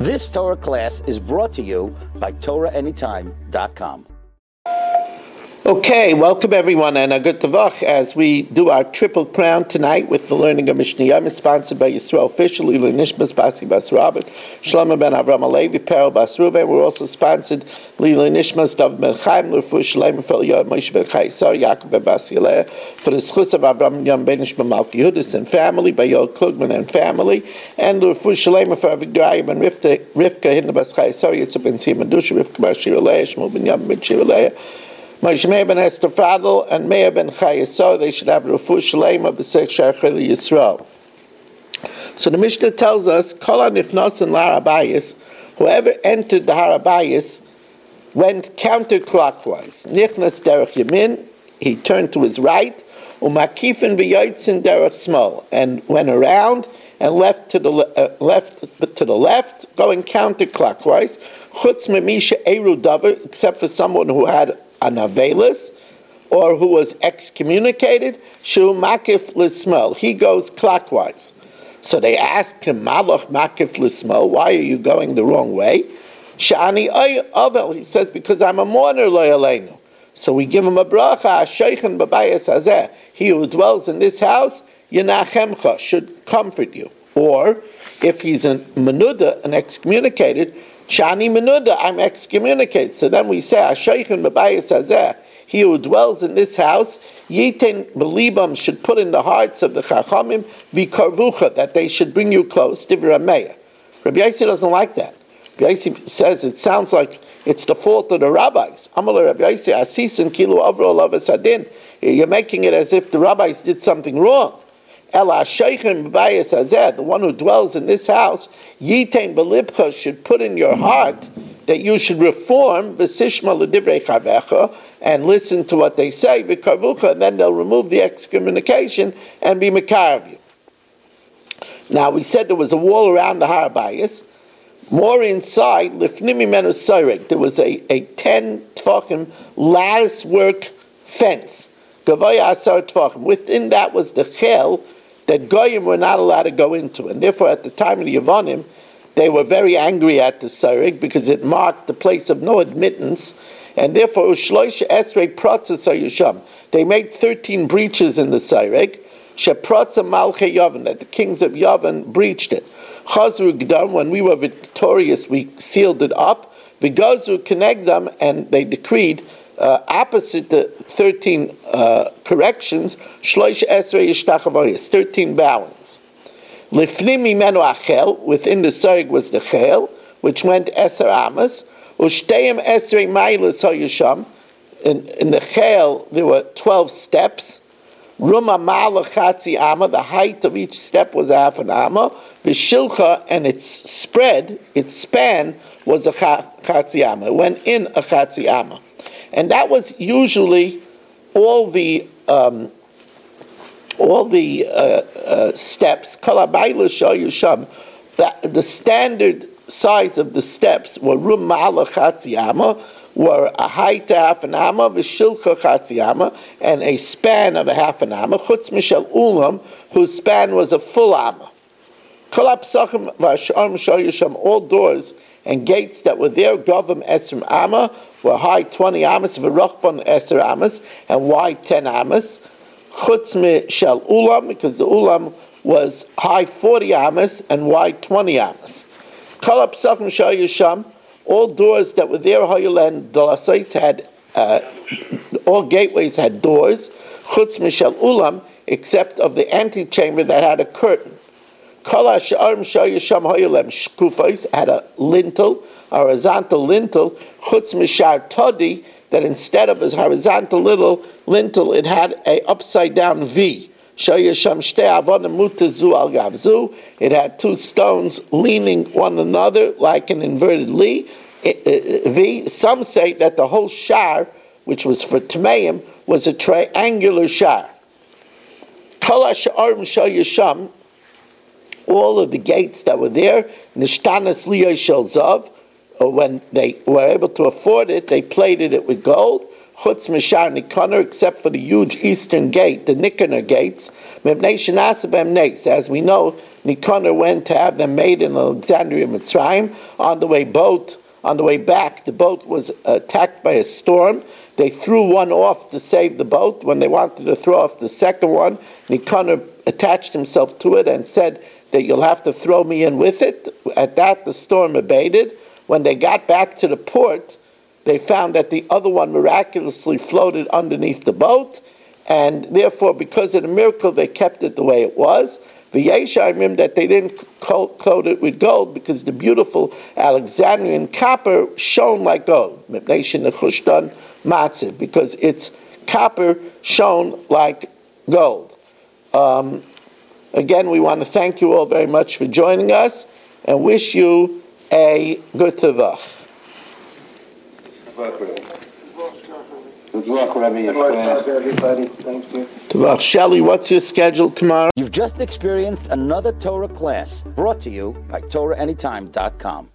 This Torah class is brought to you by TorahAnytime.com. Okay, welcome everyone, and a good tavach as we do our triple crown tonight with the learning of Mishnah Yom, sponsored by Yisrael Fisher, Lili Nishmas, Basi Bas Robert, Shlomo ben Avram Alevi, Perel Bas Ruven. We're also sponsored Lili Nishmas, Dav ben Chaim, Lufu Shalem, Fel Yoav, Moshe ben Chaisar, Yaakov ben Basi Alea, for the schus of Avram Yom ben Ishma Malki Yehudis and family, by Yoel Klugman and family, and Lufu Shalem for Avigdoraya ben Rivka Hidna Bas Chaisar, Yitzhak ben Tzim Adusha, Rivka Bas Shir Alea, Shmuel ben Yom ben Shir Alea, Moshe Meir ben Esther Fradel and Meir ben Chayesor, they should have Refuah Shalema b'Sech Shachar Yisrael. So the Mishnah tells us, Kol hanichnosin l'Har Habayis, whoever entered the Har Habayis went counterclockwise. Nichnas derech yamin, he turned to his right, umakifin v'yotzin derech small, and went around and left to the left, going counterclockwise. Chutz memisha eru davar, except for someone who had an avelis, or who was excommunicated, shu makif l'smol, he goes clockwise. So they ask him, Malach makif l'smol, why are you going the wrong way? Sha'ani avel, he says, because I'm a mourner lo yaleinu. So we give him a bracha, sheikhan b'bayis hazeh, he who dwells in this house, yenachemcha, should comfort you. Or, if he's a menuda, an excommunicated, Shani Menuda, I'm excommunicated. So then we say, Asheichin B'bayis Hazeh, he who dwells in this house, Yitin Belibam, should put in the hearts of the Chachamim, V'karvucha, that they should bring you close, Divra Meir. Rabbi Yossi doesn't like that. Rabbi Yossi says it sounds like it's the fault of the rabbis. Amalei Rabbi Yossi, Asisin Kilu Avro Lavas Adin. You're making it as if the rabbis did something wrong. Ela Sheichin B'bayis Hazeh, the one who dwells in this house, Yitain Belibcha, should put in your heart that you should reform V'sishma L'divrei Chavecha, and listen to what they say, V'karvucha, and then they'll remove the excommunication and be Mekar of you. Now we said there was a wall around the Har Habayis. More inside, Lifnim Mimenu Soirek, there was a 10 Tvachim lattice work fence. Gavaya Asar Tvachim. Within that was the Chel that Goyim were not allowed to go into. And therefore, at the time of the Yevonim, they were very angry at the Soirek because it marked the place of no admittance. And therefore, Ushloish Esrei Protzes HaYusham. They made 13 breaches in the Soirek. Sheprotza Malchei Yavin, that the kings of Yavin breached it. Chazru Gdam, when we were victorious, we sealed it up. V'gazru Kenegdam, and they decreed opposite the 13 corrections, Shloish Esrei Yishtachavayis, 13 bowings. Lifnim Mimenu Achel, within the Soirek was the Chel, which went Eser Amas. Ushteim Esrei Mailas HaYusham, in the Chel there were 12 steps. Ruma Mala Chatzi Amma, the height of each step was half an Amma. V'shilcha, and its spread, its span, was a Chatzi Amma. It went in a Chatzi Amma. And that was usually all the steps. The standard size of the steps were rum ma'ala chatzi amma, were a height of half an amma, v'shilcha chatzi amma, and a span of a half an amma. Chutz mishel ulam, whose span was a full amma. All doors and gates that were there, Gavam Esrim Amma, were high 20 Amas, V'rochban Esr Amas, and wide 10 Amas. Chutz Shel Ulam, because the Ulam was high 40 Amas and wide 20 Amas. Kalab Sachim Shal Yisham, all doors that were there, Hayulen Dalasais had, all gateways had doors. Chutz Shel Ulam, except of the antechamber that had a curtain. Kala Sha'arm Shal Yisham Hayulem Shkufais had a lintel, a horizontal lintel, Chutz Mishar Todi, that instead of a horizontal little lintel, it had a upside down V. It had two stones leaning one another like an inverted V. Some say that the whole shar, which was for Tmeim, was a triangular shar. All of the gates that were there, Nishtanas Liyah Shel Zav, when they were able to afford it, they plated it with gold. Chutz Mishar Nikoner, except for the huge eastern gate, the Nikoner gates. As we know, Nicanor went to have them made in Alexandria, Mitzrayim. On the way back, the boat was attacked by a storm. They threw one off to save the boat. When they wanted to throw off the second one, Nicanor attached himself to it and said that you'll have to throw me in with it. At that, the storm abated. When they got back to the port, they found that the other one miraculously floated underneath the boat, and therefore, because of the miracle, they kept it the way it was. V'yeshaimim, that they didn't coat it with gold, because the beautiful Alexandrian copper shone like gold. Because its copper shone like gold. Again, we want to thank you all very much for joining us, and wish you a good Tavach. Good luck, Rabbi. Everybody. Thank you. Tavach. Shelley, what's your schedule tomorrow? You've just experienced another Torah class brought to you by TorahAnytime.com.